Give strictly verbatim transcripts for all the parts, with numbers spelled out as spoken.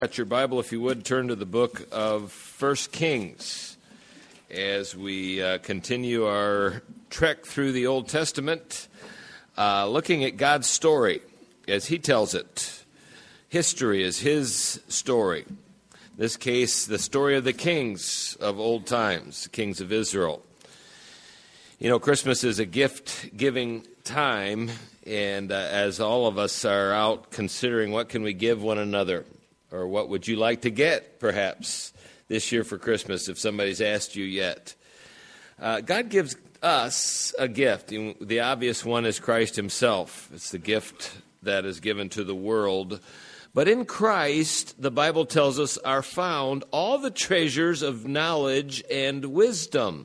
Got your Bible, if you would, turn to the book of First Kings as we uh, continue our trek through the Old Testament, uh, looking at God's story as He tells it. History is His story. In this case, the story of the kings of old times, the kings of Israel. You know, Christmas is a gift-giving time, and uh, as all of us are out considering what can we give one another, or what would you like to get, perhaps, this year for Christmas, if somebody's asked you yet. Uh, God gives us a gift. The obvious one is Christ Himself. It's the gift that is given to the world. But in Christ, the Bible tells us, are found all the treasures of knowledge and wisdom.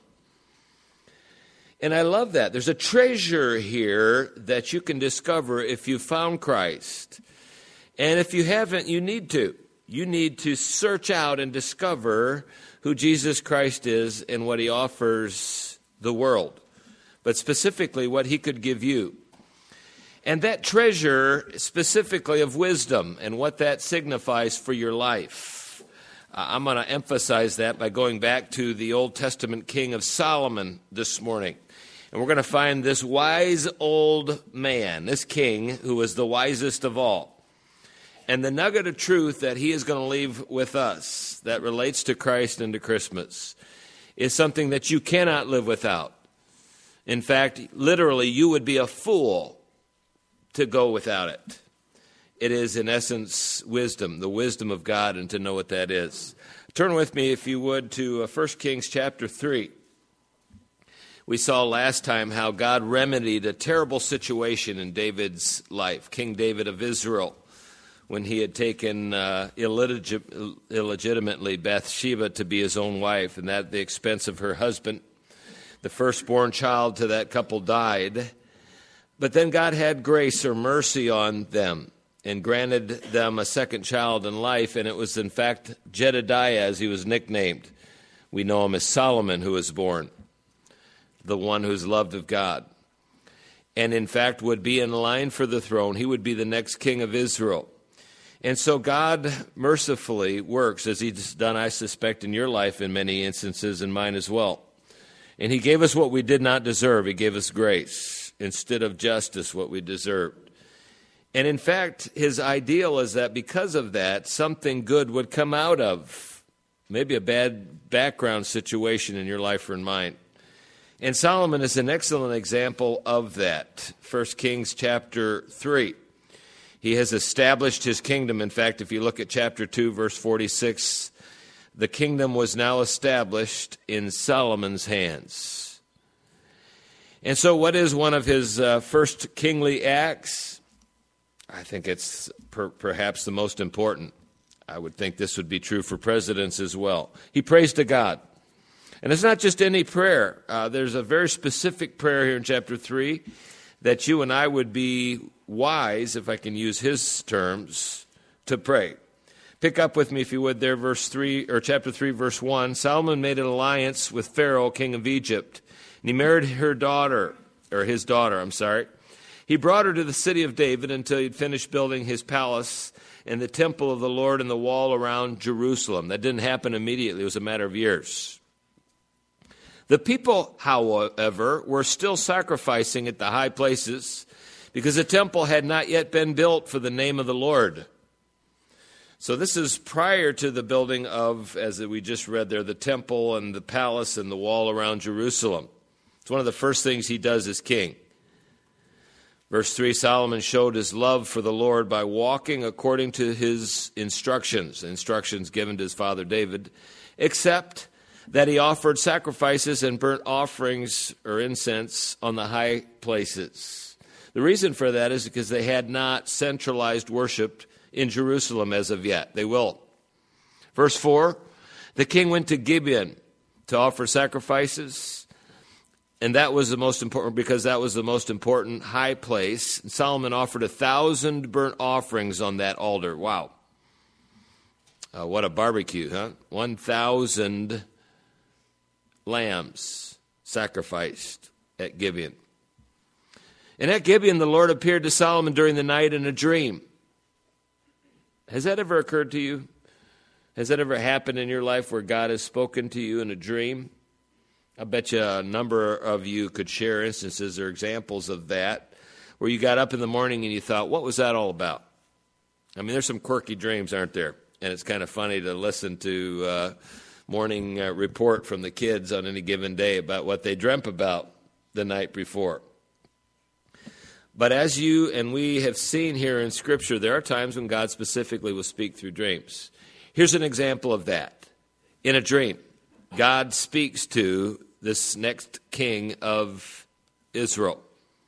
And I love that. There's a treasure here that you can discover if you found Christ. And if you haven't, you need to. You need to search out and discover who Jesus Christ is and what He offers the world, but specifically what He could give you. And that treasure specifically of wisdom and what that signifies for your life. Uh, I'm going to emphasize that by going back to the Old Testament king of Solomon this morning. And we're going to find this wise old man, this king who was the wisest of all. And the nugget of truth that he is going to leave with us that relates to Christ and to Christmas is something that you cannot live without. In fact, literally, you would be a fool to go without it. It is, in essence, wisdom, the wisdom of God, and to know what that is. Turn with me, if you would, to First Kings chapter three. We saw last time how God remedied a terrible situation in David's life, King David of Israel, when he had taken uh, illegit- illegitimately Bathsheba to be his own wife, and that at the expense of her husband. The firstborn child to that couple died. But then God had grace or mercy on them and granted them a second child in life, and it was in fact Jedediah, as he was nicknamed. We know him as Solomon, who was born, the one who's loved of God, and in fact would be in line for the throne. He would be the next king of Israel. And so God mercifully works, as He's done, I suspect, in your life in many instances, and mine as well. And He gave us what we did not deserve. He gave us grace instead of justice, what we deserved. And in fact, His ideal is that because of that, something good would come out of maybe a bad background situation in your life or in mine. And Solomon is an excellent example of that. First Kings chapter three. He has established his kingdom. In fact, if you look at chapter two, verse forty-six, the kingdom was now established in Solomon's hands. And so what is one of his uh, first kingly acts? I think it's per- perhaps the most important. I would think this would be true for presidents as well. He prays to God. And it's not just any prayer. Uh, there's a very specific prayer here in chapter three that you and I would be wise, if I can use his terms, to pray. Pick up with me, if you would, there, verse three, or chapter three, verse one. Solomon made an alliance with Pharaoh, king of Egypt, and he married her daughter, or his daughter, I'm sorry. He brought her to the city of David until he'd finished building his palace and the temple of the Lord and the wall around Jerusalem. That didn't happen immediately. It was a matter of years. The people, however, were still sacrificing at the high places because the temple had not yet been built for the name of the Lord. So this is prior to the building of, as we just read there, the temple and the palace and the wall around Jerusalem. It's one of the first things he does as king. Verse three, Solomon showed his love for the Lord by walking according to his instructions, instructions given to his father David, except that he offered sacrifices and burnt offerings or incense on the high places. The reason for that is because they had not centralized worship in Jerusalem as of yet. They will. Verse four, the king went to Gibeon to offer sacrifices, and that was the most important because that was the most important high place. And Solomon offered a thousand burnt offerings on that altar. Wow. Uh, what a barbecue, huh? One thousand lambs sacrificed at Gibeon. And at Gibeon, the Lord appeared to Solomon during the night in a dream. Has that ever occurred to you? Has that ever happened in your life where God has spoken to you in a dream? I bet you a number of you could share instances or examples of that, where you got up in the morning and you thought, what was that all about? I mean, there's some quirky dreams, aren't there? And it's kind of funny to listen to uh, morning uh, report from the kids on any given day about what they dreamt about the night before. But as you and we have seen here in Scripture, there are times when God specifically will speak through dreams. Here's an example of that. In a dream, God speaks to this next king of Israel.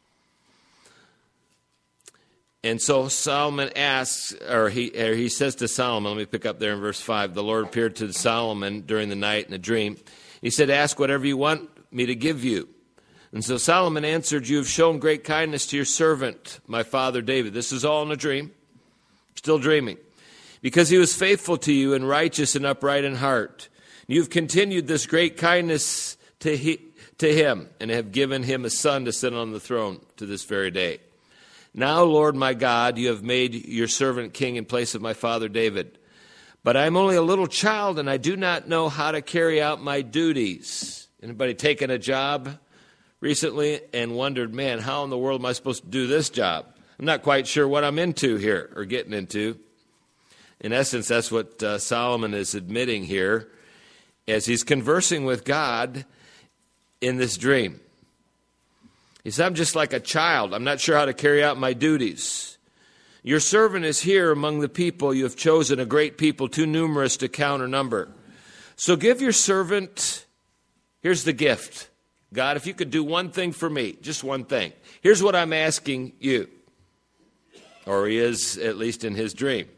And so Solomon asks, or he, or he says to Solomon, let me pick up there in verse five, the Lord appeared to Solomon during the night in a dream. He said, ask whatever you want me to give you. And so Solomon answered, you have shown great kindness to your servant, my father David. This is all in a dream, still dreaming. Because he was faithful to you and righteous and upright in heart. You've continued this great kindness to, he, to him and have given him a son to sit on the throne to this very day. Now, Lord my God, you have made your servant king in place of my father David. But I'm only a little child and I do not know how to carry out my duties. Anybody taken a job recently and wondered, man, how in the world am I supposed to do this job? I'm not quite sure what I'm into here or getting into. In essence, that's what uh, Solomon is admitting here as he's conversing with God in this dream. He said, I'm just like a child. I'm not sure how to carry out my duties. Your servant is here among the people. You have chosen a great people, too numerous to count or number. So give your servant, here's the gift. God, if you could do one thing for me, just one thing. Here's what I'm asking you. Or he is, at least in his dream.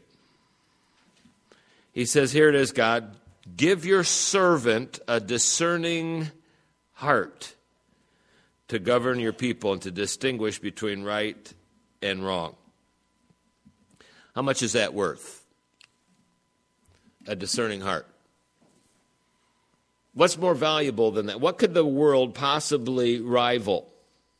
He says, here it is, God. Give your servant a discerning heart to govern your people and to distinguish between right and wrong. How much is that worth? A discerning heart. What's more valuable than that? What could the world possibly rival?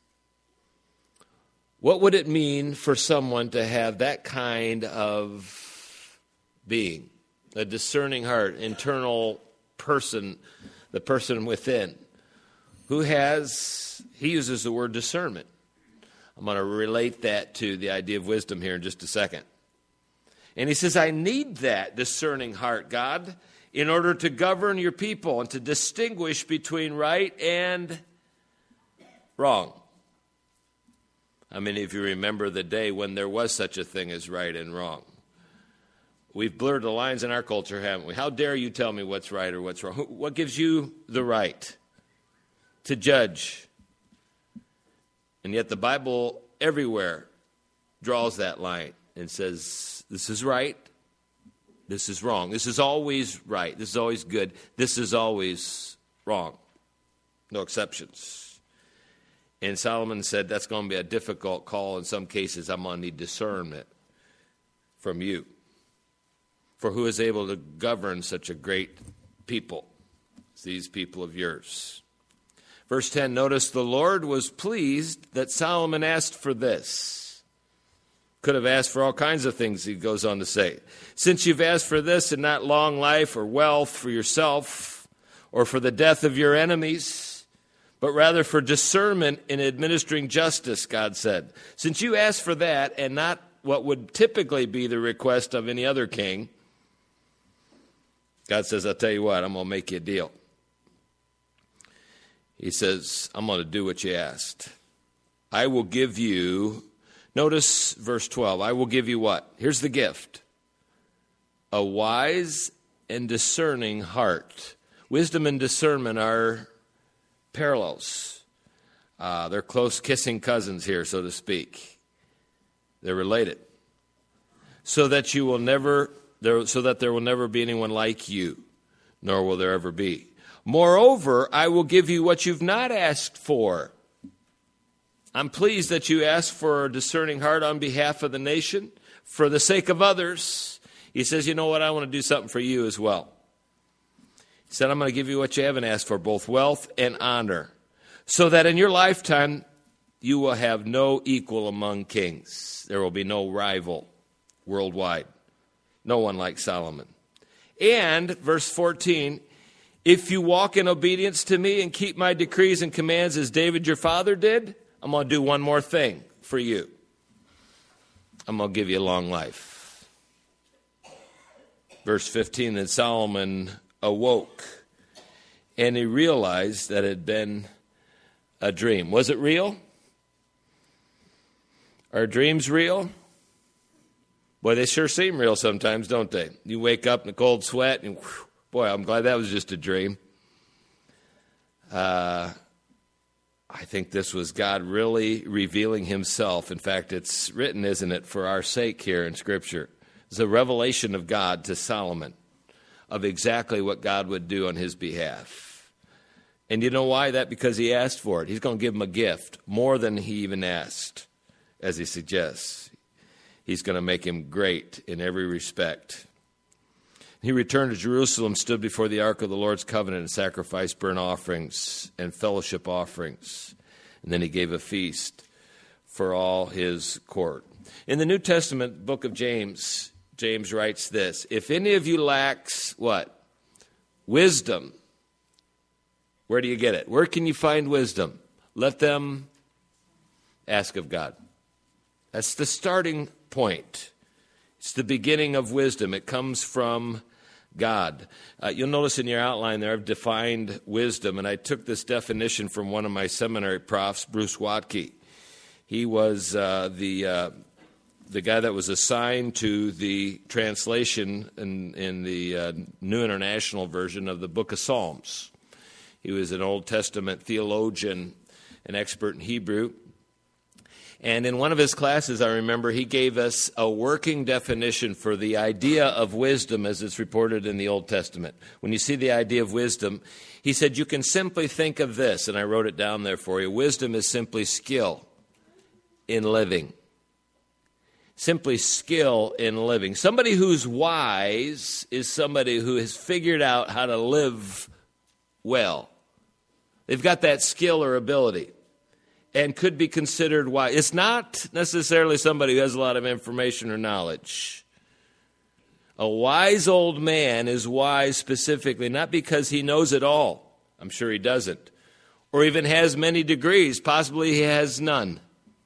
What would it mean for someone to have that kind of being? A discerning heart, internal person, the person within, who has, he uses the word discernment. I'm going to relate that to the idea of wisdom here in just a second. And he says, I need that discerning heart, God, in order to govern your people and to distinguish between right and wrong. How many of you remember the day when there was such a thing as right and wrong? We've blurred the lines in our culture, haven't we? How dare you tell me what's right or what's wrong? What gives you the right to judge? And yet the Bible everywhere draws that line and says, this is right, this is wrong. This is always right, this is always good, this is always wrong. No exceptions. And Solomon said, that's going to be a difficult call. In some cases, I'm going to need discernment from you. For who is able to govern such a great people as these people of yours? Verse ten, notice the Lord was pleased that Solomon asked for this. Could have asked for all kinds of things, he goes on to say. Since you've asked for this and not long life or wealth for yourself or for the death of your enemies, but rather for discernment in administering justice, God said. Since you asked for that and not what would typically be the request of any other king, God says, I'll tell you what, I'm going to make you a deal. He says, I'm going to do what you asked. I will give you, notice verse twelve, I will give you what? Here's the gift. A wise and discerning heart. Wisdom and discernment are parallels. Uh, they're close kissing cousins here, so to speak. They're related. So that you will never... There, so that there will never be anyone like you, nor will there ever be. Moreover, I will give you what you've not asked for. I'm pleased that you asked for a discerning heart on behalf of the nation, for the sake of others. He says, you know what, I want to do something for you as well. He said, I'm going to give you what you haven't asked for, both wealth and honor, so that in your lifetime you will have no equal among kings. There will be no rival worldwide. No one like Solomon. And, verse fourteen, if you walk in obedience to me and keep my decrees and commands as David your father did, I'm going to do one more thing for you. I'm going to give you a long life. Verse fifteen, then Solomon awoke, and he realized that it had been a dream. Was it real? Are dreams real? Boy, they sure seem real sometimes, don't they? You wake up in a cold sweat, and whew, boy, I'm glad that was just a dream. Uh, I think this was God really revealing himself. In fact, it's written, isn't it, for our sake here in Scripture. It's a revelation of God to Solomon of exactly what God would do on his behalf. And you know why? That because he asked for it. He's going to give him a gift, more than he even asked, as he suggests. He's going to make him great in every respect. He returned to Jerusalem, stood before the ark of the Lord's covenant, and sacrificed burnt offerings and fellowship offerings. And then he gave a feast for all his court. In the New Testament book of James, James writes this: if any of you lacks what? Wisdom. Where do you get it? Where can you find wisdom? Let them ask of God. That's the starting point. It's the beginning of wisdom. It comes from God. Uh, you'll notice in your outline there I've defined wisdom, and I took this definition from one of my seminary profs, Bruce Watke. He was uh, the uh, the guy that was assigned to the translation in, in the uh, New International Version of the Book of Psalms. He was an Old Testament theologian, an expert in Hebrew. And in one of his classes, I remember, he gave us a working definition for the idea of wisdom as it's reported in the Old Testament. When you see the idea of wisdom, he said, you can simply think of this, and I wrote it down there for you. Wisdom is simply skill in living. Simply skill in living. Somebody who's wise is somebody who has figured out how to live well. They've got that skill or ability and could be considered wise. It's not necessarily somebody who has a lot of information or knowledge. A wise old man is wise specifically, not because he knows it all. I'm sure he doesn't. Or even has many degrees. Possibly he has none.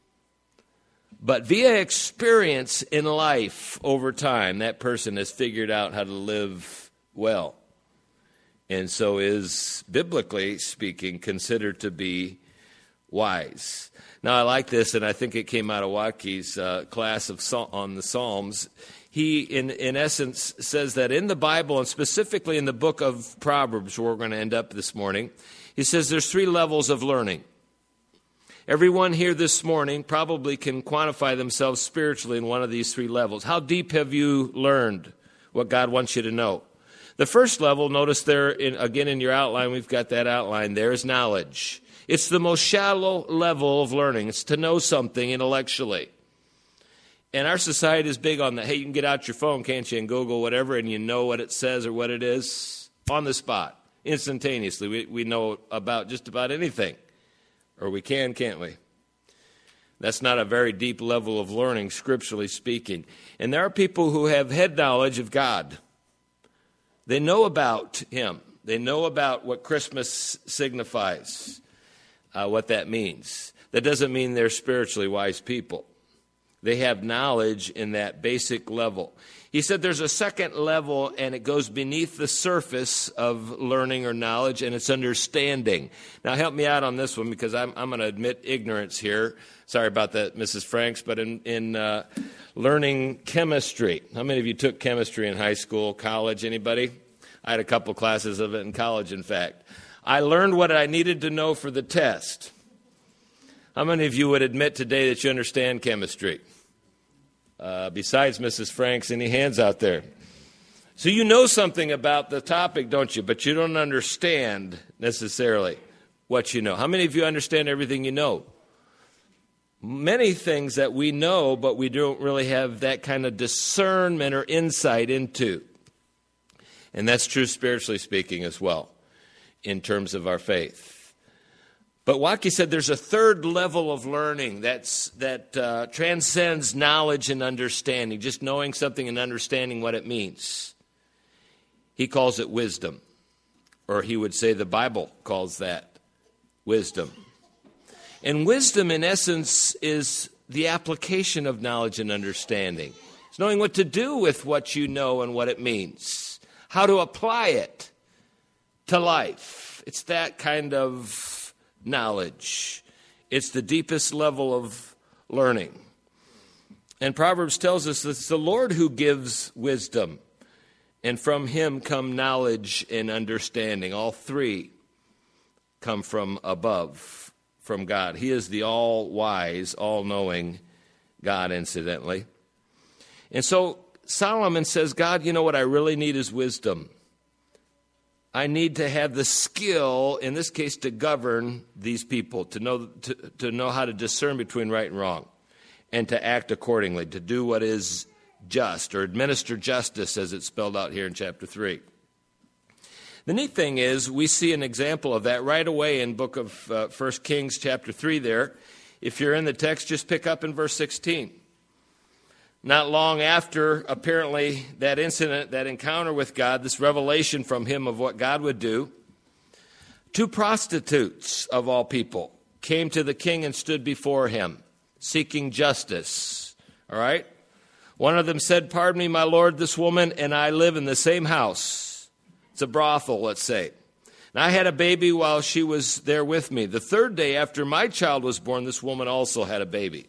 But via experience in life over time, that person has figured out how to live well. And so is, biblically speaking, considered to be wise. Now, I like this, and I think it came out of Watke's uh, class of on the Psalms. He, in, in essence, says that in the Bible, and specifically in the book of Proverbs, where we're going to end up this morning, he says there's three levels of learning. Everyone here this morning probably can quantify themselves spiritually in one of these three levels. How deep have you learned what God wants you to know? The first level, notice there, in, again in your outline, we've got that outline there, is knowledge. It's the most shallow level of learning. It's to know something intellectually. And our society is big on that. Hey, you can get out your phone, can't you, and Google whatever, and you know what it says or what it is on the spot, instantaneously. We, we know about just about anything. Or we can, can't we? That's not a very deep level of learning, scripturally speaking. And there are people who have head knowledge of God. They know about Him. They know about what Christmas signifies, uh, what that means. That doesn't mean they're spiritually wise people. They have knowledge in that basic level. He said there's a second level, and it goes beneath the surface of learning or knowledge, and it's understanding. Now, help me out on this one, because I'm, I'm going to admit ignorance here. Sorry about that, Missus Franks, but in, in uh, learning chemistry. How many of you took chemistry in high school, college? Anybody? I had a couple classes of it in college, in fact. I learned what I needed to know for the test. How many of you would admit today that you understand chemistry? Uh, besides Missus Franks, any hands out there? So you know something about the topic, don't you? But you don't understand necessarily what you know. How many of you understand everything you know? Many things that we know, but we don't really have that kind of discernment or insight into. And that's true spiritually speaking as well, in terms of our faith. But Watke said there's a third level of learning that's, that uh, transcends knowledge and understanding, just knowing something and understanding what it means. He calls it wisdom, or he would say the Bible calls that wisdom. And wisdom, in essence, is the application of knowledge and understanding. It's knowing what to do with what you know and what it means, how to apply it to life. It's that kind of knowledge. It's the deepest level of learning. And Proverbs tells us that it's the Lord who gives wisdom, and from him come knowledge and understanding. All three come from above, from God. He is the all-wise, all-knowing God, incidentally. And so Solomon says, God, you know what I really need is wisdom. I need to have the skill, in this case, to govern these people, to know to, to know how to discern between right and wrong, and to act accordingly, to do what is just, or administer justice, as it's spelled out here in chapter three. The neat thing is, we see an example of that right away in book of uh, First Kings, chapter three there. If you're in the text, just pick up in verse sixteen. Not long after, apparently, that incident, that encounter with God, this revelation from him of what God would do, two prostitutes, of all people, came to the king and stood before him, seeking justice. All right? One of them said, pardon me, my lord, this woman and I live in the same house. It's a brothel, let's say. And I had a baby while she was there with me. The third day after my child was born, this woman also had a baby.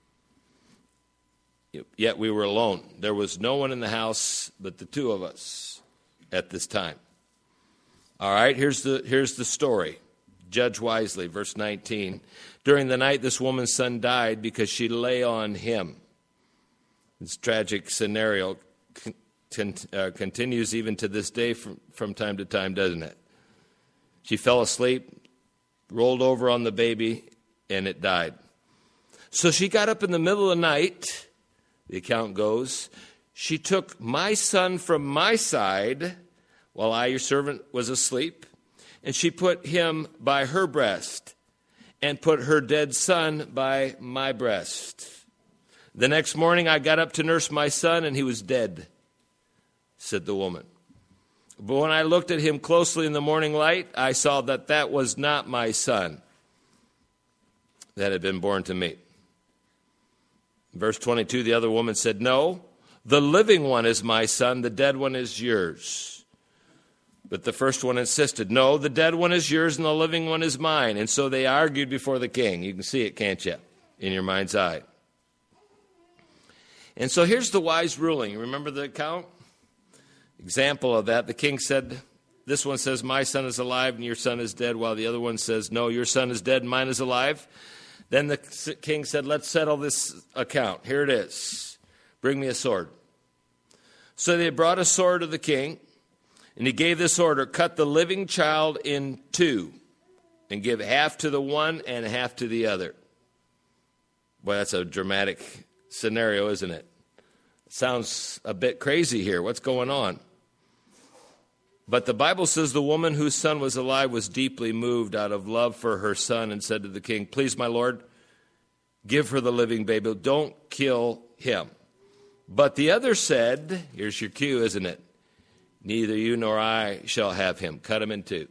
Yet we were alone. There was no one in the house but the two of us at this time. All right, here's the, here's the story. Judge wisely, verse nineteen. During the night, this woman's son died because she lay on him. This tragic scenario con- uh, continues even to this day from, from time to time, doesn't it? She fell asleep, rolled over on the baby, and it died. So she got up in the middle of the night, the account goes, she took my son from my side while I, your servant, was asleep, and she put him by her breast and put her dead son by my breast. The next morning I got up to nurse my son, and he was dead, said the woman. But when I looked at him closely in the morning light, I saw that that was not my son that had been born to me. Verse twenty-two, the other woman said, no, the living one is my son, the dead one is yours. But the first one insisted, no, the dead one is yours and the living one is mine. And so they argued before the king. You can see it, can't you, in your mind's eye. And so here's the wise ruling. You remember the account? Example of that. The king said, this one says, my son is alive and your son is dead, while the other one says, no, your son is dead and mine is alive. Then the king said, let's settle this account. Here it is. Bring me a sword. So they brought a sword to the king, and he gave this order, cut the living child in two and give half to the one and half to the other. Boy, that's a dramatic scenario, isn't it? It sounds a bit crazy here. What's going on? But the Bible says the woman whose son was alive was deeply moved out of love for her son and said to the king, please, my lord, give her the living baby. Don't kill him. But the other said, here's your cue, isn't it? Neither you nor I shall have him. Cut him in two.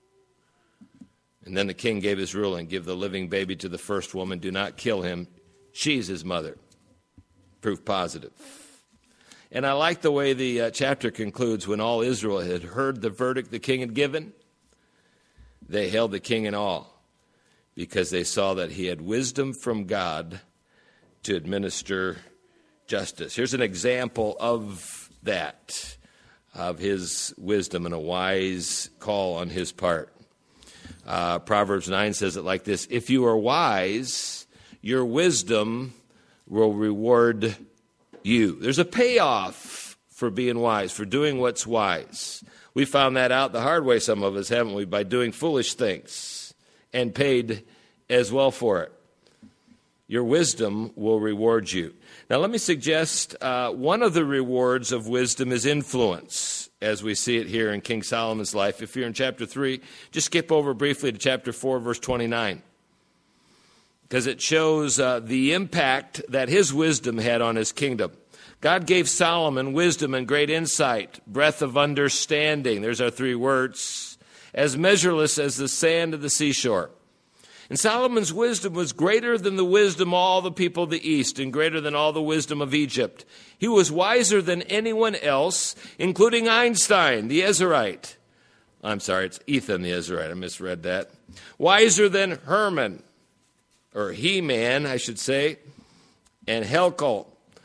And then the king gave his ruling, give the living baby to the first woman. Do not kill him. She's his mother. Proof positive. And I like the way the uh, chapter concludes. When all Israel had heard the verdict the king had given, they held the king in awe because they saw that he had wisdom from God to administer justice. Here's an example of that, of his wisdom and a wise call on his part. Uh, Proverbs nine says it like this, if you are wise, your wisdom will reward you. There's a payoff for being wise, for doing what's wise. We found that out the hard way, some of us, haven't we, by doing foolish things and paid as well for it. Your wisdom will reward you. Now, let me suggest uh, one of the rewards of wisdom is influence, as we see it here in King Solomon's life. If you're in chapter three, just skip over briefly to chapter four, verse twenty-nine. Because it shows uh, the impact that his wisdom had on his kingdom. God gave Solomon wisdom and great insight, breadth of understanding. There's our three words. As measureless as the sand of the seashore. And Solomon's wisdom was greater than the wisdom of all the people of the East and greater than all the wisdom of Egypt. He was wiser than anyone else, including Einstein, the Ezrahite. I'm sorry, it's Ethan the Ezrahite. I misread that. Wiser than Herman, or He-Man, I should say, and Helkel,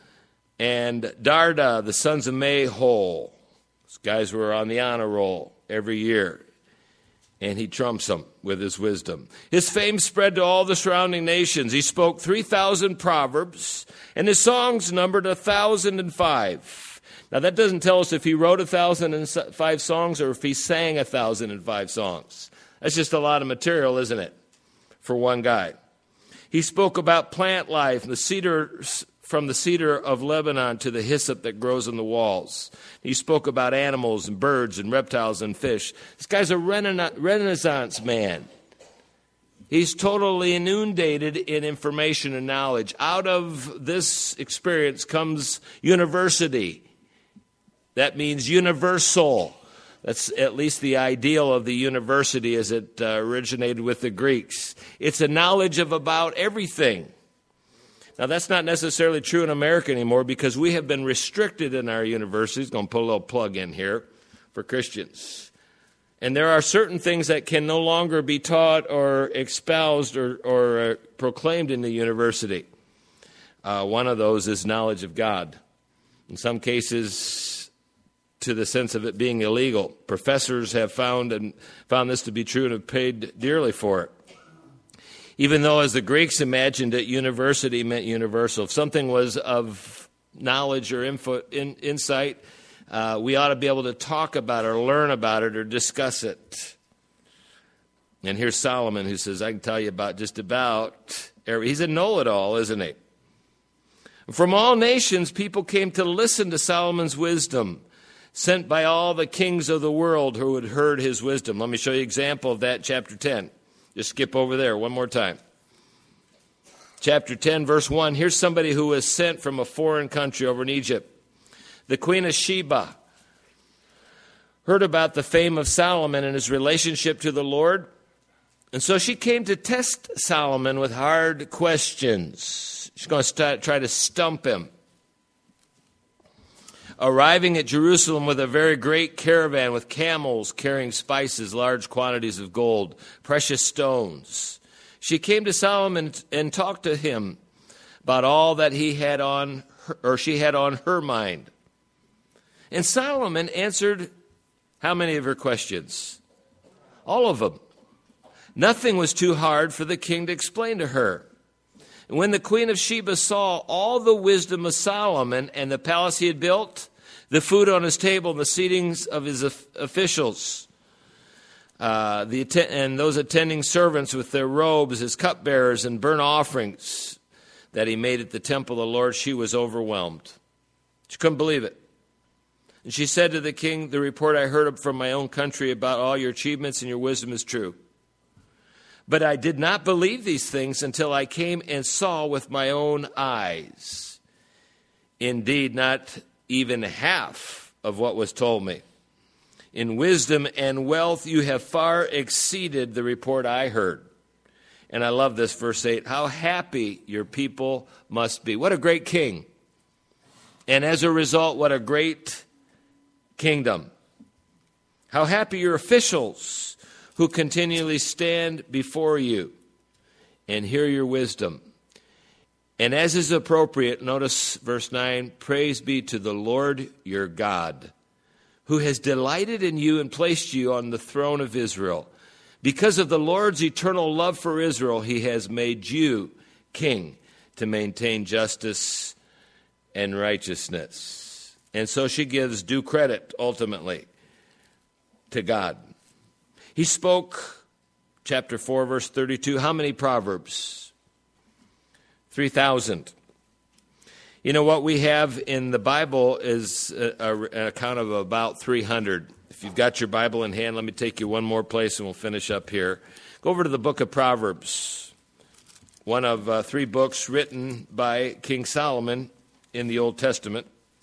and Darda, the sons of Mahol. These guys were on the honor roll every year. And he trumps them with his wisdom. His fame spread to all the surrounding nations. He spoke three thousand proverbs, and his songs numbered one thousand five. Now, that doesn't tell us if he wrote one thousand five songs or if he sang one thousand five songs. That's just a lot of material, isn't it, for one guy? He spoke about plant life, the cedar, from the cedar of Lebanon to the hyssop that grows on the walls. He spoke about animals and birds and reptiles and fish. This guy's a rena- Renaissance man. He's totally inundated in information and knowledge. Out of this experience comes university. That means universal. That's at least the ideal of the university as it uh, originated with the Greeks. It's a knowledge of about everything. Now, that's not necessarily true in America anymore because we have been restricted in our universities. Going to put a little plug in here for Christians. And there are certain things that can no longer be taught or espoused or, or uh, proclaimed in the university. Uh, one of those is knowledge of God. In some cases, to the sense of it being illegal. Professors have found and found this to be true and have paid dearly for it. Even though, as the Greeks imagined it, university meant universal. If something was of knowledge or info, in, insight, uh, we ought to be able to talk about it or learn about it or discuss it. And here's Solomon who says, I can tell you about just about every... He's a know-it-all, isn't he? From all nations, people came to listen to Solomon's wisdom, sent by all the kings of the world who had heard his wisdom. Let me show you an example of that, chapter ten. Just skip over there one more time. Chapter ten, verse one. Here's somebody who was sent from a foreign country over in Egypt. The Queen of Sheba heard about the fame of Solomon and his relationship to the Lord. And so she came to test Solomon with hard questions. She's going to start, try to stump him. Arriving at Jerusalem with a very great caravan with camels carrying spices, large quantities of gold, precious stones. She came to Solomon and talked to him about all that he had on her, or she had on her mind. And Solomon answered how many of her questions? All of them. Nothing was too hard for the king to explain to her. And when the Queen of Sheba saw all the wisdom of Solomon and the palace he had built, the food on his table, and the seatings of his officials, uh, the att- and those attending servants with their robes, his cupbearers and burnt offerings that he made at the temple of the Lord, she was overwhelmed. She couldn't believe it. And she said to the king, the report I heard from my own country about all your achievements and your wisdom is true. But I did not believe these things until I came and saw with my own eyes. Indeed, not even half of what was told me. In wisdom and wealth you have far exceeded the report I heard. And I love this, verse eight. How happy your people must be. What a great king. And as a result, what a great kingdom. How happy your officials who continually stand before you and hear your wisdom. And as is appropriate, notice verse nine, praise be to the Lord your God, who has delighted in you and placed you on the throne of Israel. Because of the Lord's eternal love for Israel, he has made you king to maintain justice and righteousness. And so she gives due credit, ultimately, to God. He spoke, chapter four, verse thirty-two, how many proverbs? three thousand. You know, what we have in the Bible is a, a, an account of about three hundred. If you've got your Bible in hand, let me take you one more place and we'll finish up here. Go over to the book of Proverbs, one of uh, three books written by King Solomon in the Old Testament.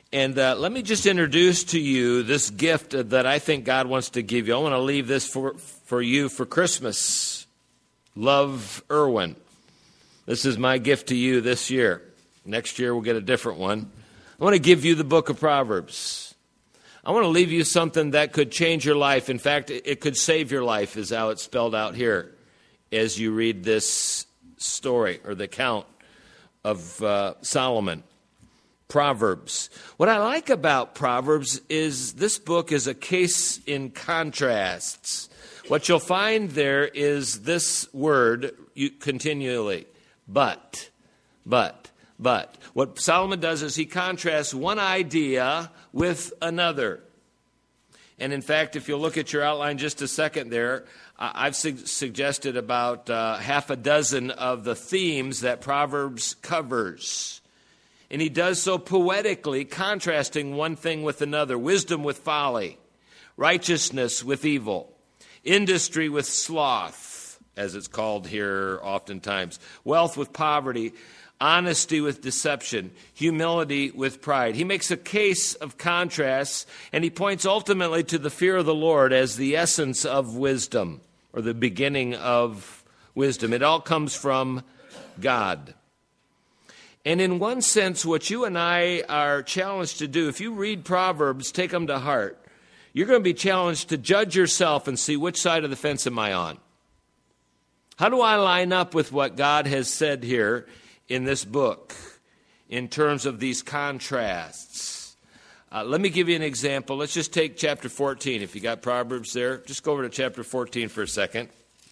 And uh, let me just introduce to you this gift that I think God wants to give you. I want to leave this for, for you for Christmas. Love Irwin. This is my gift to you this year. Next year we'll get a different one. I want to give you the book of Proverbs. I want to leave you something that could change your life. In fact, it could save your life, is how it's spelled out here as you read this story or the account of uh, Solomon. Proverbs. What I like about Proverbs is this book is a case in contrasts. What you'll find there is this word you, continually, but, but, but. What Solomon does is he contrasts one idea with another. And in fact, if you look at your outline just a second there, I've su- suggested about uh, half a dozen of the themes that Proverbs covers. And he does so poetically, contrasting one thing with another. Wisdom with folly, righteousness with evil, industry with sloth, as it's called here oftentimes, wealth with poverty, honesty with deception, humility with pride. He makes a case of contrasts, and he points ultimately to the fear of the Lord as the essence of wisdom, or the beginning of wisdom. It all comes from God. And in one sense, what you and I are challenged to do, if you read Proverbs, take them to heart, you're going to be challenged to judge yourself and see which side of the fence am I on. How do I line up with what God has said here in this book in terms of these contrasts? Uh, let me give you an example. Let's just take chapter fourteen. If you got Proverbs there, just go over to chapter fourteen for a second.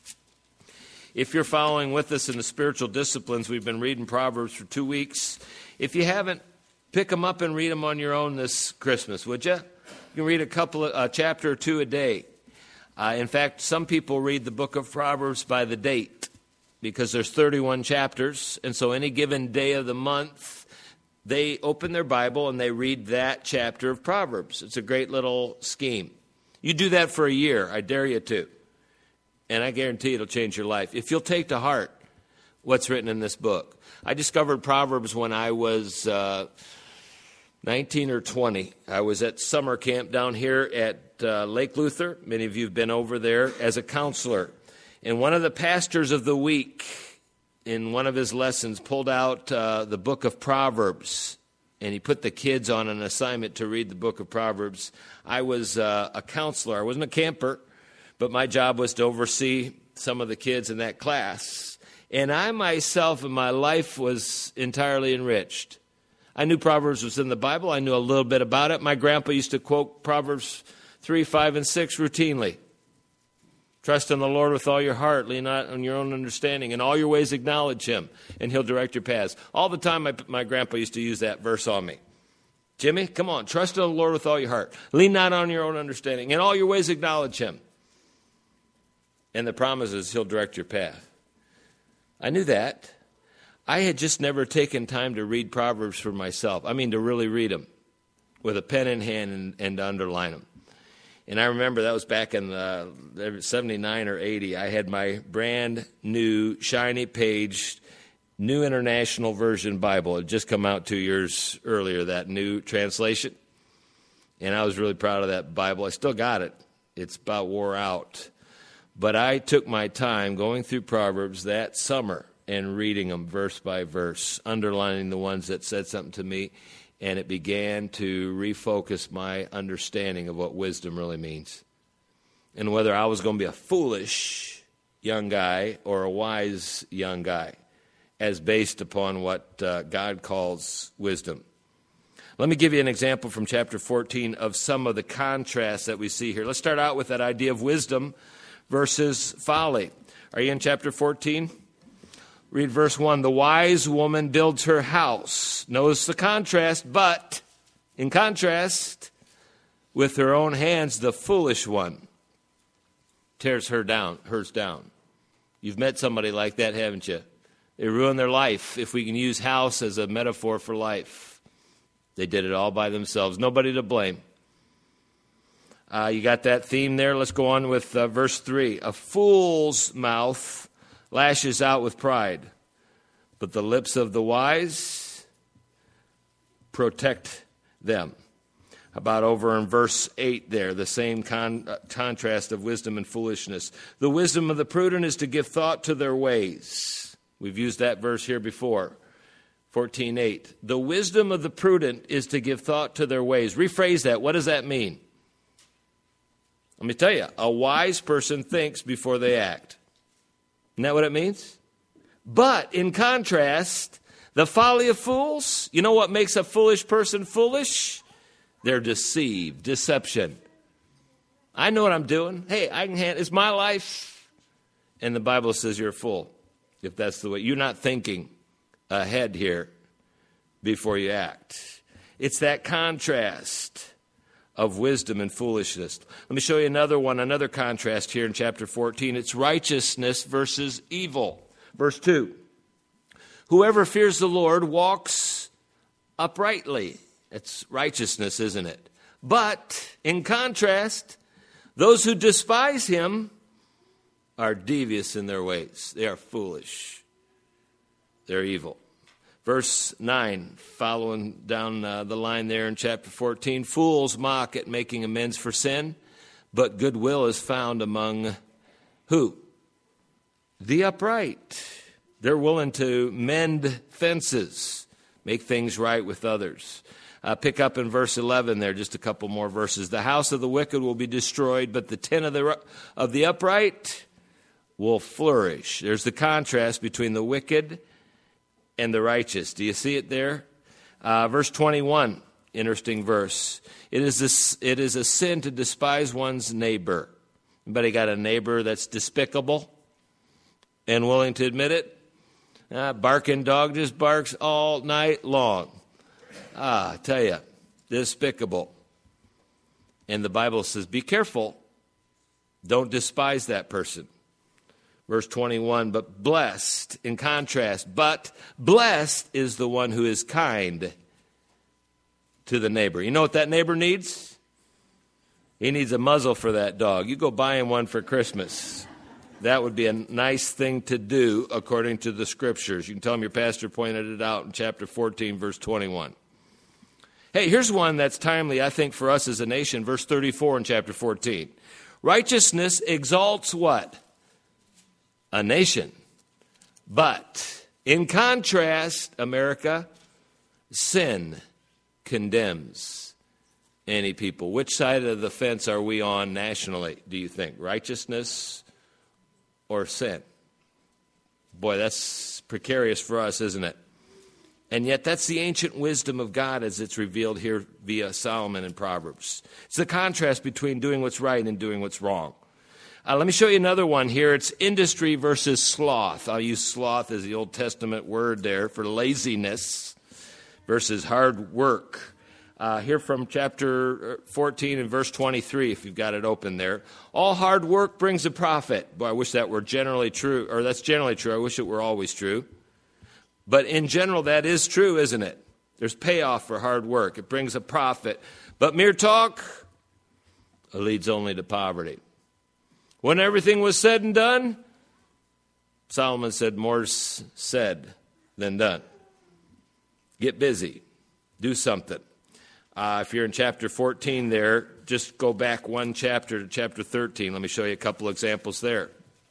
If you're following with us in the spiritual disciplines, we've been reading Proverbs for two weeks. If you haven't, pick them up and read them on your own this Christmas, would you? You can read a couple of, a chapter or two a day. Uh, in fact, some people read the book of Proverbs by the date because there's thirty-one chapters. And so any given day of the month, they open their Bible and they read that chapter of Proverbs. It's a great little scheme. You do that for a year, I dare you to. And I guarantee it'll change your life if you'll take to heart what's written in this book. I discovered Proverbs when I was uh, nineteen or twenty. I was at summer camp down here at uh, Lake Luther. Many of you have been over there as a counselor. And one of the pastors of the week in one of his lessons pulled out uh, the book of Proverbs. And he put the kids on an assignment to read the book of Proverbs. I was uh, a counselor. I wasn't a camper. But my job was to oversee some of the kids in that class. And I myself in my life was entirely enriched. I knew Proverbs was in the Bible. I knew a little bit about it. My grandpa used to quote Proverbs three, five, and six routinely. Trust in the Lord with all your heart. Lean not on your own understanding. In all your ways acknowledge him, and he'll direct your paths. All the time my, my grandpa used to use that verse on me. Jimmy, come on. Trust in the Lord with all your heart. Lean not on your own understanding. In all your ways acknowledge him. And the promise is he'll direct your path. I knew that. I had just never taken time to read Proverbs for myself. I mean, to really read them with a pen in hand and, and to underline them. And I remember that was back in uh, seventy-nine or eighty. I had my brand new, shiny page, New International Version Bible. It had just come out two years earlier, that new translation. And I was really proud of that Bible. I still got it. It's about wore out. But I took my time going through Proverbs that summer and reading them verse by verse, underlining the ones that said something to me, and it began to refocus my understanding of what wisdom really means. And whether I was going to be a foolish young guy or a wise young guy, as based upon what uh, God calls wisdom. Let me give you an example from chapter fourteen of some of the contrasts that we see here. Let's start out with that idea of wisdom versus folly. Are you in chapter fourteen? Read verse one. The wise woman builds her house. Notice the contrast, but in contrast, with her own hands, the foolish one tears her down, hers down. You've met somebody like that, haven't you? They ruin their life, if we can use house as a metaphor for life. They did it all by themselves. Nobody to blame. Uh, you got that theme there? Let's go on with uh, verse three. A fool's mouth lashes out with pride, but the lips of the wise protect them. How about over in verse eight there, the same con- uh, contrast of wisdom and foolishness. The wisdom of the prudent is to give thought to their ways. We've used that verse here before. fourteen eight. The wisdom of the prudent is to give thought to their ways. Rephrase that. What does that mean? Let me tell you, a wise person thinks before they act. Isn't that what it means? But in contrast, the folly of fools, you know what makes a foolish person foolish? They're deceived, deception. I know what I'm doing. Hey, I can handle, it's my life. And the Bible says you're a fool, if that's the way. You're not thinking ahead here before you act. It's that contrast of wisdom and foolishness. Let me show you another one, another contrast here in chapter fourteen. It's righteousness versus evil. Verse two. Whoever fears the Lord walks uprightly. It's righteousness, isn't it? But in contrast, those who despise him are devious in their ways. They are foolish. They're evil. Verse nine, following down uh, the line there in chapter fourteen, fools mock at making amends for sin, but goodwill is found among who? The upright. They're willing to mend fences, make things right with others. Uh, pick up in verse eleven there, just a couple more verses. The house of the wicked will be destroyed, but the tent of the, of the upright will flourish. There's the contrast between the wicked and the righteous. Do you see it there? Uh, verse twenty-one, interesting verse. It is, a, it is a sin to despise one's neighbor. Anybody got a neighbor that's despicable and willing to admit it? Uh, barking dog just barks all night long. Ah, I tell you, despicable. And the Bible says, be careful. Don't despise that person. Verse twenty-one, but blessed, in contrast, but blessed is the one who is kind to the neighbor. You know what that neighbor needs? He needs a muzzle for that dog. You go buy him one for Christmas. That would be a nice thing to do according to the Scriptures. You can tell him your pastor pointed it out in chapter fourteen, verse twenty-one. Hey, here's one that's timely, I think, for us as a nation. Verse thirty-four in chapter fourteen. Righteousness exalts what? A nation. But in contrast, America, sin condemns any people. Which side of the fence are we on nationally, do you think? Righteousness or sin? Boy, that's precarious for us, isn't it? And yet that's the ancient wisdom of God as it's revealed here via Solomon in Proverbs. It's the contrast between doing what's right and doing what's wrong. Uh, let me show you another one here. It's industry versus sloth. I'll use sloth as the Old Testament word there for laziness versus hard work. Uh, here from chapter fourteen and verse twenty-three, if you've got it open there. All hard work brings a profit. Boy, I wish that were generally true, or that's generally true. I wish it were always true. But in general, that is true, isn't it? There's payoff for hard work. It brings a profit. But mere talk leads only to poverty. When everything was said and done, Solomon said, more's said than done. Get busy. Do something. Uh, if you're in chapter fourteen there, just go back one chapter to chapter thirteen. Let me show you a couple examples there.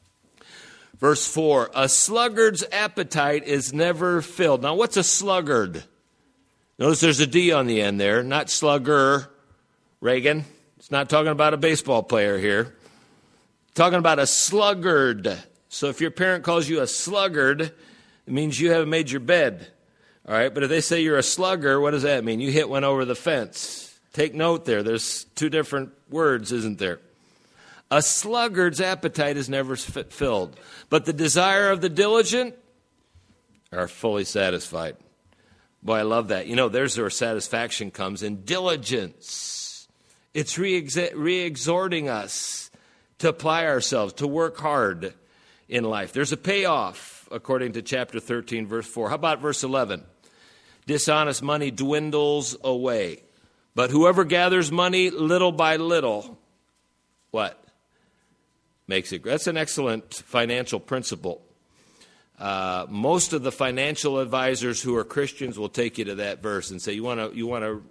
Verse four, a sluggard's appetite is never filled. Now, what's a sluggard? Notice there's a D on the end there, not slugger, Reagan. It's not talking about a baseball player here. Talking about a sluggard. So if your parent calls you a sluggard, it means you haven't made your bed. All right, but if they say you're a slugger, what does that mean? You hit one over the fence. Take note there. There's two different words, isn't there? A sluggard's appetite is never filled, but the desire of the diligent are fully satisfied. Boy, I love that. You know, there's where satisfaction comes in diligence. It's re-exhorting us to apply ourselves, to work hard in life. There's a payoff, according to chapter thirteen, verse four. How about verse eleven? Dishonest money dwindles away, but whoever gathers money little by little, what? Makes it. That's an excellent financial principle. Uh, most of the financial advisors who are Christians will take you to that verse and say, you want to you want to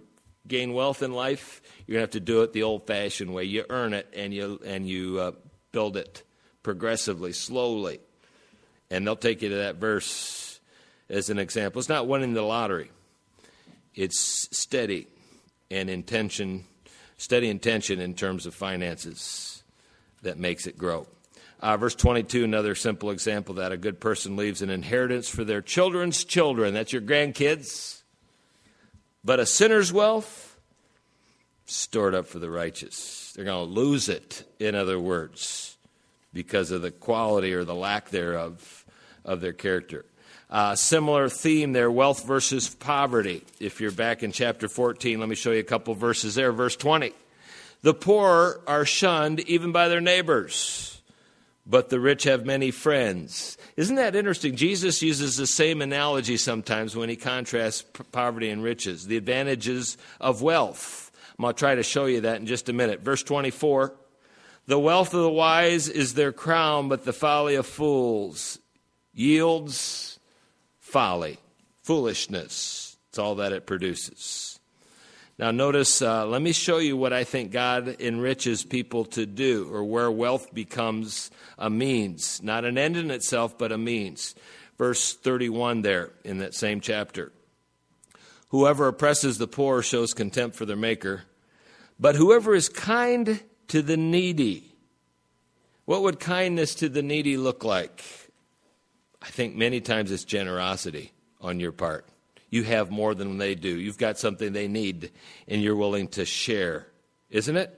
gain wealth in life, you're going to have to do it the old-fashioned way. You earn it, and you and you uh, build it progressively, slowly. And they'll take you to that verse as an example. It's not winning the lottery. It's steady and intention, steady intention in terms of finances that makes it grow. Uh, verse twenty-two, another simple example that a good person leaves an inheritance for their children's children. That's your grandkids. But a sinner's wealth, stored up for the righteous. They're going to lose it, in other words, because of the quality or the lack thereof of their character. Uh, similar theme there, wealth versus poverty. If you're back in chapter fourteen, let me show you a couple verses there. Verse twenty. The poor are shunned even by their neighbors, but the rich have many friends. Isn't that interesting? Jesus uses the same analogy sometimes when he contrasts p- poverty and riches, the advantages of wealth. I'm going to try to show you that in just a minute. Verse twenty-four, the wealth of the wise is their crown, but the folly of fools yields folly, foolishness. It's all that it produces. Now notice, uh, let me show you what I think God enriches people to do, or where wealth becomes a means, not an end in itself, but a means. Verse thirty-one there in that same chapter. Whoever oppresses the poor shows contempt for their maker, but whoever is kind to the needy. What would kindness to the needy look like? I think many times it's generosity on your part. You have more than they do. You've got something they need, and you're willing to share, isn't it?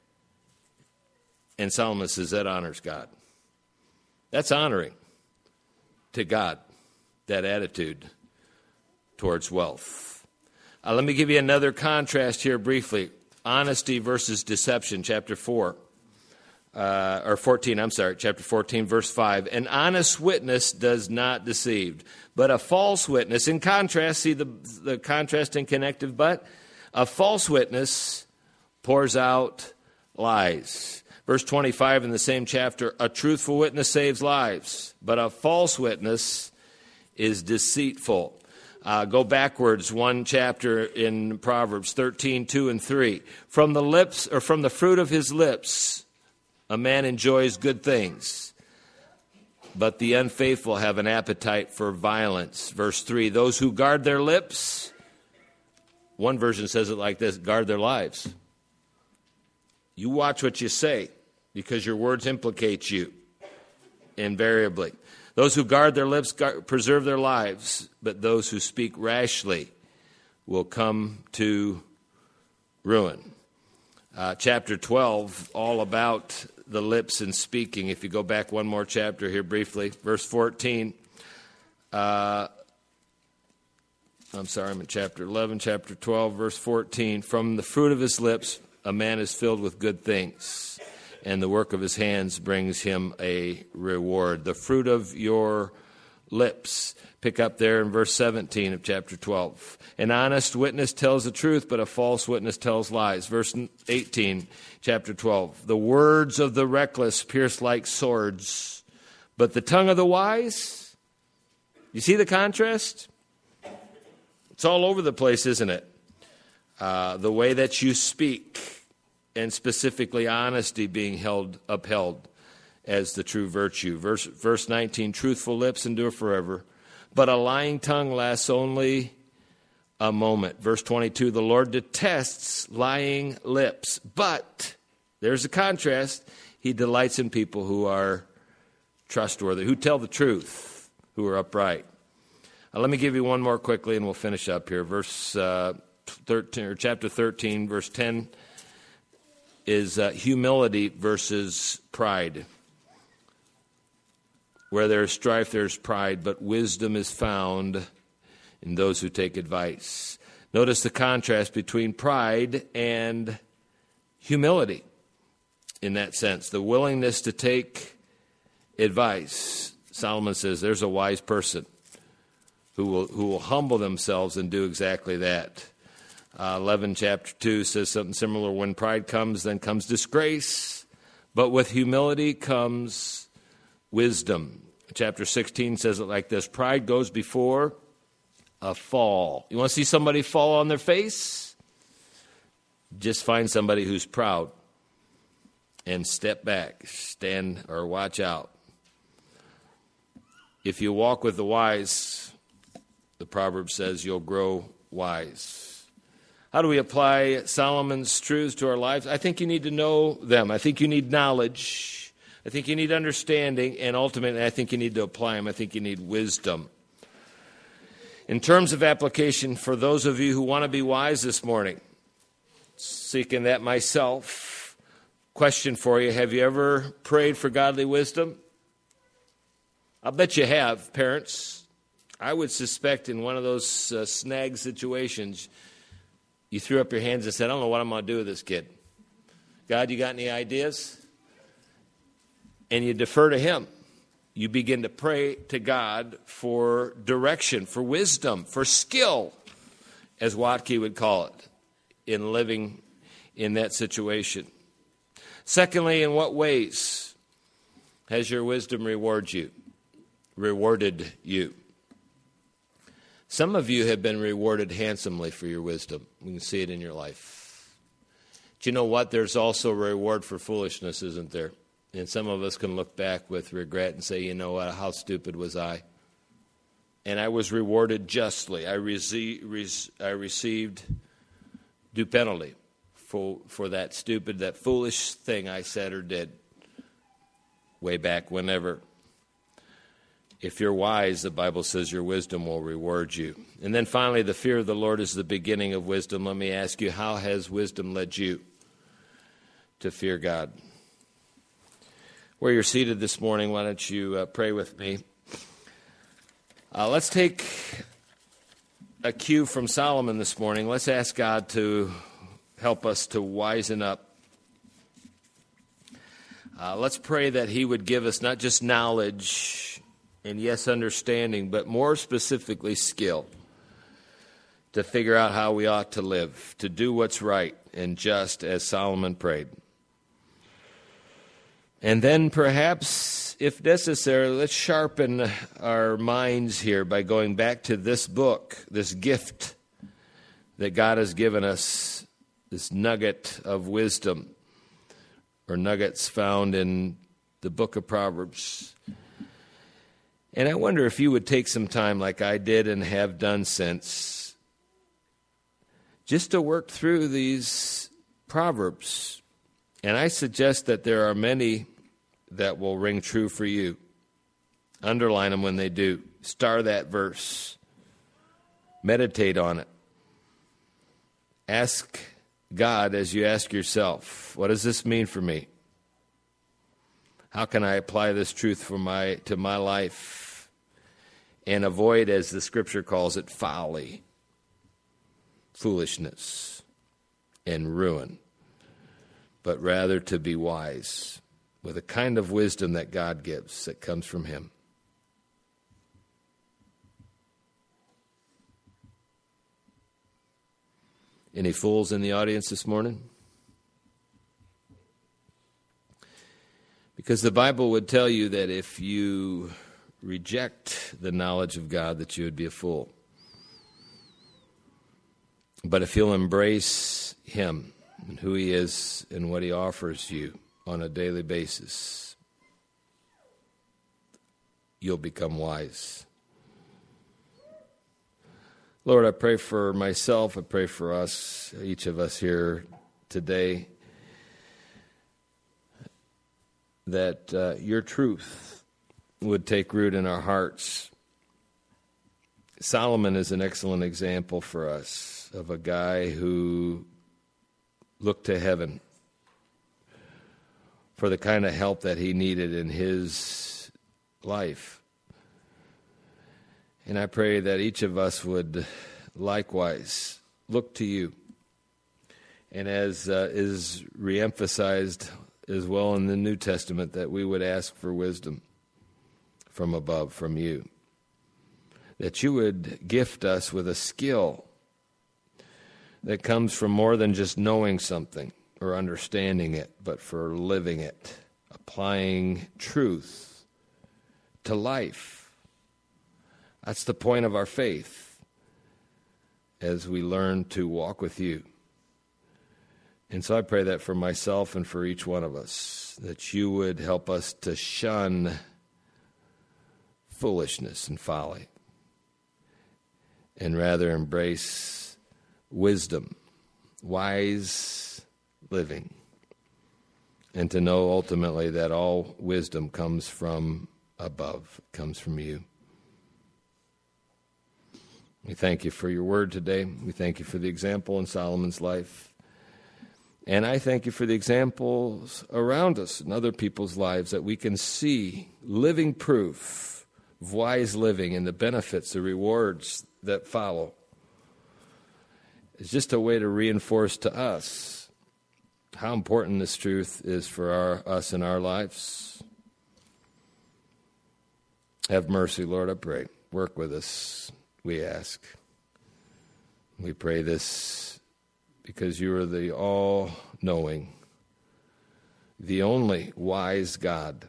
And Solomon says that honors God. That's honoring to God, that attitude towards wealth. Uh, let me give you another contrast here briefly. Honesty versus deception, chapter four. Uh, or fourteen, I'm sorry, chapter fourteen, verse five. An honest witness does not deceive, but a false witness, in contrast, see the, the contrasting connective but? A false witness pours out lies. Verse twenty-five in the same chapter, a truthful witness saves lives, but a false witness is deceitful. Uh, go backwards one chapter in Proverbs thirteen, two and three. From the lips, or from the fruit of his lips, a man enjoys good things, but the unfaithful have an appetite for violence. Verse three, those who guard their lips, one version says it like this, guard their lives. You watch what you say, because your words implicate you, invariably. Those who guard their lips guard, preserve their lives, but those who speak rashly will come to ruin. Uh, chapter twelve, all about the lips and speaking. If you go back one more chapter here briefly, verse fourteen. Uh, I'm sorry, I'm in chapter eleven, chapter twelve, verse fourteen. From the fruit of his lips, a man is filled with good things, and the work of his hands brings him a reward. The fruit of your lips. Pick up there in verse seventeen of chapter twelve. An honest witness tells the truth, but a false witness tells lies. Verse eighteen, chapter twelve. The words of the reckless pierce like swords, but the tongue of the wise, you see the contrast? It's all over the place, isn't it? Uh, the way that you speak, and specifically honesty being held upheld as the true virtue. Verse, verse nineteen, truthful lips endure forever, but a lying tongue lasts only a moment. Verse twenty-two, the Lord detests lying lips, but, there's a contrast, he delights in people who are trustworthy, who tell the truth, who are upright. Now, let me give you one more quickly and we'll finish up here. Verse uh, thirteen, or chapter thirteen, verse ten is uh, humility versus pride. Where there is strife, there is pride, but wisdom is found in those who take advice. Notice the contrast between pride and humility in that sense. The willingness to take advice. Solomon says there's a wise person who will who will humble themselves and do exactly that. Uh, eleven chapter two says something similar. When pride comes, then comes disgrace, but with humility comes wisdom. Chapter sixteen says it like this. Pride goes before a fall. You want to see somebody fall on their face? Just find somebody who's proud and step back, stand or watch out. If you walk with the wise, the proverb says you'll grow wise. How do we apply Solomon's truths to our lives? I think you need to know them. I think you need knowledge. I think you need understanding. And ultimately, I think you need to apply them. I think you need wisdom. In terms of application, for those of you who want to be wise this morning, seeking that myself, question for you, have you ever prayed for godly wisdom? I'll bet you have, parents. I would suspect in one of those uh, snag situations, you threw up your hands and said, I don't know what I'm going to do with this kid. God, you got any ideas? And you defer to him. You begin to pray to God for direction, for wisdom, for skill, as Watke would call it, in living in that situation. Secondly, in what ways has your wisdom rewarded you? Rewarded you? Some of you have been rewarded handsomely for your wisdom. We can see it in your life. Do you know what? There's also a reward for foolishness, isn't there? And some of us can look back with regret and say, you know what, how stupid was I? And I was rewarded justly. I, rece- re- I received due penalty for, for that stupid, that foolish thing I said or did way back whenever. If you're wise, the Bible says your wisdom will reward you. And then finally, the fear of the Lord is the beginning of wisdom. Let me ask you, how has wisdom led you to fear God? Where you're seated this morning, why don't you uh, pray with me? Uh, let's take a cue from Solomon this morning. Let's ask God to help us to wisen up. Uh, let's pray that he would give us not just knowledge and, yes, understanding, but more specifically skill to figure out how we ought to live, to do what's right and just as Solomon prayed. And then perhaps, if necessary, let's sharpen our minds here by going back to this book, this gift that God has given us, this nugget of wisdom, or nuggets found in the book of Proverbs. And I wonder if you would take some time, like I did and have done since, just to work through these Proverbs. And I suggest that there are many that will ring true for you. Underline them when they do. Star that verse. Meditate on it. Ask God as you ask yourself, what does this mean for me? How can I apply this truth for my to my life and avoid, as the Scripture calls it, folly, foolishness, and ruin, but rather to be wise with a kind of wisdom that God gives that comes from him. Any fools in the audience this morning? Because the Bible would tell you that if you reject the knowledge of God, that you would be a fool. But if you'll embrace him and who he is and what he offers you on a daily basis, you'll become wise. Lord, I pray for myself, I pray for us, each of us here today, that uh, your truth would take root in our hearts. Solomon is an excellent example for us of a guy who looked to heaven for the kind of help that he needed in his life. And I pray that each of us would likewise look to you. And as uh, is reemphasized as well in the New Testament, that we would ask for wisdom from above, from you. That you would gift us with a skill that comes from more than just knowing something or understanding it, but for living it, applying truth to life. That's the point of our faith as we learn to walk with you. And so I pray that for myself and for each one of us, that you would help us to shun foolishness and folly, and rather embrace wisdom, wise living, and to know ultimately that all wisdom comes from above, comes from you. We thank you for your word today. We thank you for the example in Solomon's life. And I thank you for the examples around us in other people's lives, that we can see living proof of wise living and the benefits, the rewards that follow. It's just a way to reinforce to us how important this truth is for our, us in our lives. Have mercy, Lord, I pray. Work with us, we ask. We pray this because you are the all-knowing, the only wise God.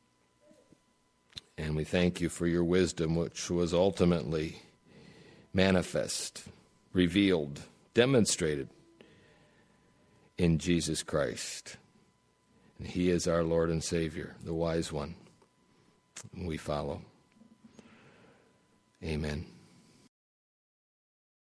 And we thank you for your wisdom, which was ultimately manifest, revealed, demonstrated in Jesus Christ. And he is our Lord and Savior, the wise one. We follow. Amen.